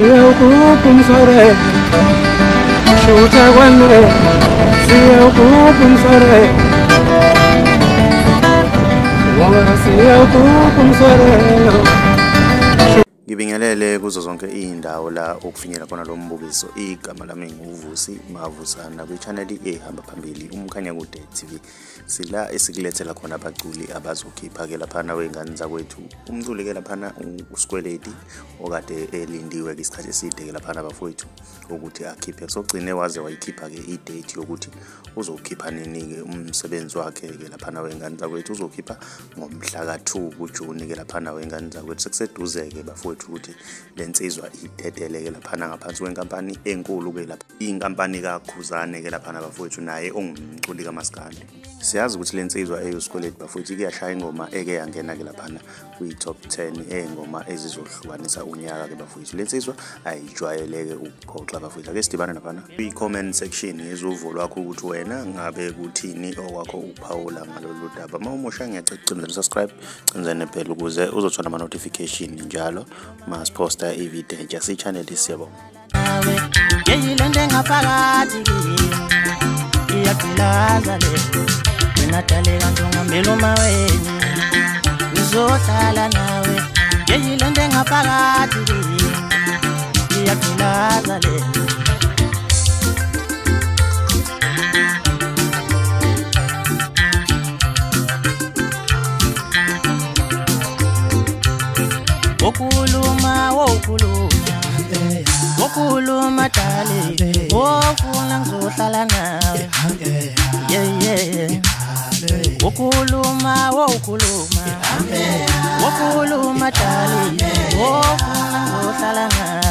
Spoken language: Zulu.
Eu cupo sore, chuta quando se eu cupo sore, ora se eu cupo sore. Ngibingelele kuzo zonke indawo la okufinyela khona lo mbukiso. Igama lami nguVusi Mavusana kwi-channel ehamba phambili uMkhanya Kude TV. Sila esikulethela khona abaculi abazokhipha ke laphana wengane zakwethu. Umculi ke laphana uSikweleti okade elindiwe isikhathi eside ke laphana bafowethu ukuthi akhiphe. Sogcine waze wayikhipha ke i-date yokuthi uzokhipha nini ke umsebenzi wakhe ke laphana wengane zakwethu. Uzokhipha ngomhla ka-2 kuJuni ke laphana wengane zakwethu. Sekuseduze ke bafowethu ukuthi lensizwa idedele ke laphana ngaphansi kwenkampani enkulu ke lapha, inkampani kaKhuzane ke laphana bafowethu, naye ongumculi kaMaskandi. Siyazi ukuthi lensizwa eyoSikweleti bafowethu kuyashaya ingoma eke yangena ke laphana kwi-top 10 engoma ezizohlukanisa unyaka ke bafowethu. Lensizwa ayijwayeleke ukuphoxa bafowethu. Ake sidibane laphana kwi-comment section yezuvo lwakho ukuthi wena ngabe kuthini okwakho uphawula ngalolu daba. Uma umusha ngiyacela subscribe, cimzene phela ukuze uzothola ama notification njalo masiposta i-video entsha si-channel siyabonga. Yeyilende ngaphakathi iyagqilaza le nginadale kanjonga mbelo maweni ngizohlala nawe. Yeyilende ngaphakathi iyagqilaza le Wokuluma dali wofuna ngizohlala nawe. Wokuluma dali wofuna ngizohlala nawe.